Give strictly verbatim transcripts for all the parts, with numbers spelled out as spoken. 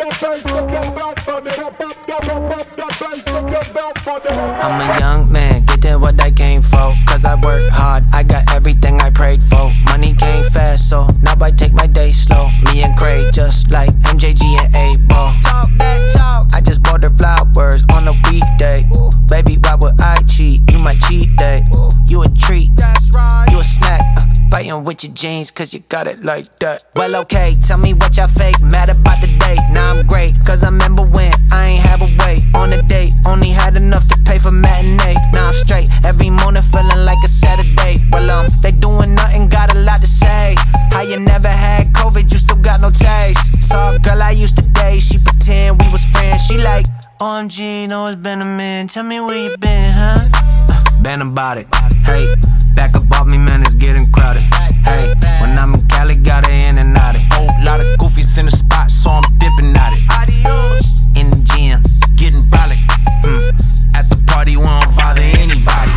I'm a young man, getting what I came for. Cause I work hard, I got everything I prayed for. Money came fast, so now I take my day slow. Me and Craig, just like M J G and A-Ball. Talk that talk, I just bought her flowers on a weekday. Ooh. Baby, why would I cheat? You my cheat day. Ooh. You a treat, that's right. You a snack, uh, fighting with your jeans cause you got it like that. Well okay, tell me what y'all fake, mad about the date. Now I'm great, cause I remember when I ain't have a way. On a date, only had enough to pay for matinee. Now I'm straight, every morning feeling like a Saturday. Well um, they doing nothing, got a lot to say. How you never had COVID, you still got no taste. Saw a girl I used to date, she pretend we was friends. She like, O M G, know it's been a minute, tell me where you been, huh? Uh, been about it, hey. Back up off me, man, it's getting crowded. Hey, when I'm in Cali, got it in and out it. Whole lot of goofies in the spot, so I'm dipping at it. Adios. In the gym, getting brolic. Mm. At the party, we don't bother anybody.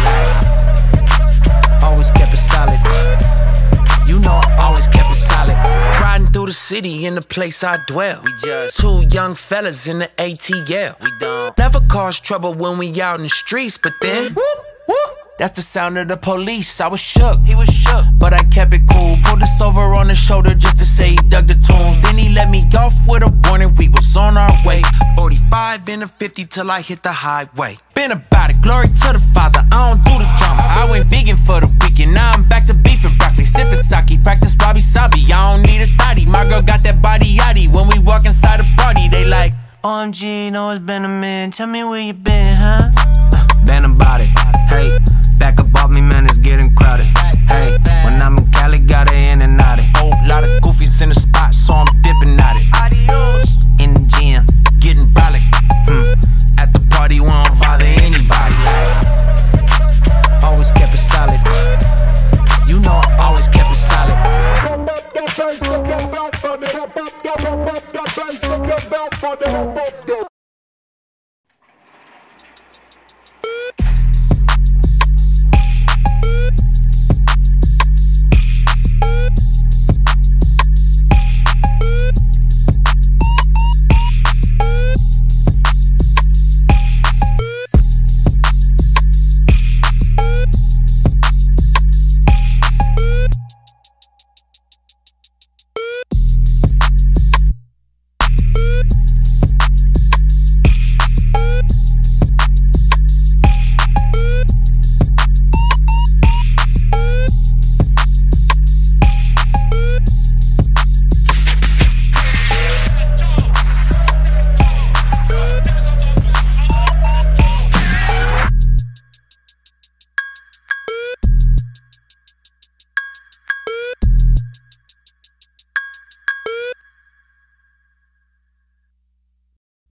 Always kept it solid. You know I always kept it solid. Riding through the city in the place I dwell. We just two young fellas in the A T L. We don't never cause trouble when we out in the streets, but then whoop, whoop. That's the sound of the police, I was shook. He was shook, but I kept it cool. Pulled us over on the shoulder just to say he dug the tunes. Then he let me off with a warning, we was on our way. Forty-five in a fifty till I hit the highway. Been about it, glory to the Father, I don't do the drama. I went vegan for the weekend, now I'm back to beef and broccoli. Sippin' sake, practice wabi-sabi, I don't need a thotty. My girl got that body yaddy, when we walk inside the party, they like, O M G, know it's been a minute, tell me where you been, huh? Uh, been about it, hey. Back up off me, man, it's getting crowded. Hey, when I'm in Cali, got it in and out it. Whole lot of goofies in the spot, so I'm dipping at it. Adios. In the gym, getting brolic. Mm. At the party, we don't bother anybody. Always kept it solid. You know I always kept it solid. Pump up the bass of your belt for the pump up the pump up the bass of your belt for the